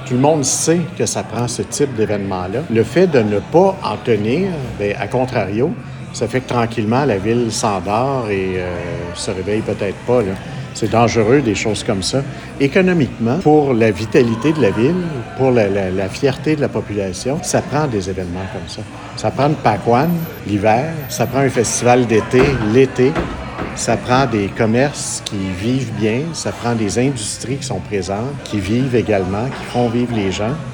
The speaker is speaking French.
Tout le monde sait que ça prend ce type d'événement-là. Le fait de ne pas en tenir, bien, à contrario, ça fait que tranquillement, la ville s'endort et se réveille peut-être pas, là. C'est dangereux, des choses comme ça. Économiquement, pour la vitalité de la ville, pour la fierté de la population, ça prend des événements comme ça. Ça prend une Pâquane l'hiver, ça prend un festival d'été l'été, ça prend des commerces qui vivent bien, ça prend des industries qui sont présentes, qui vivent également, qui font vivre les gens.